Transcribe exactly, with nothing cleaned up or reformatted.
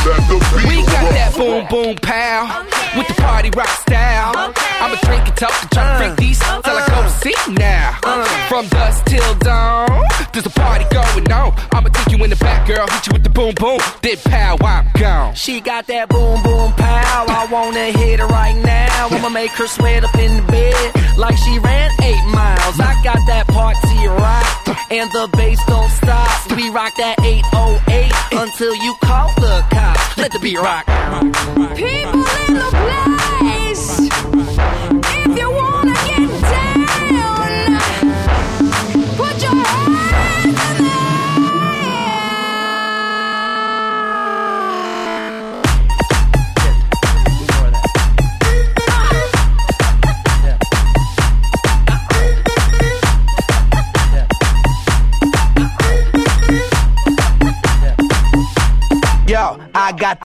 let the beat We got rock. that boom boom pow with the party rock style. I'ma drink and talk and try to freak these till I go to sleep now. From dusk till dawn, there's a party going on. I'ma take you in the back, girl, hit you with the boom boom, then pow, I'm gone. She got that boom boom pow, I wanna hit her right now. I'ma make her sweat up in the bed like she ran eight miles. I got that party rock, and the bass don't stop. We rock that eight oh eight until you call the cops. Let the beat rock. People in the place, if you wanna get down, put your hands in the Yo, I got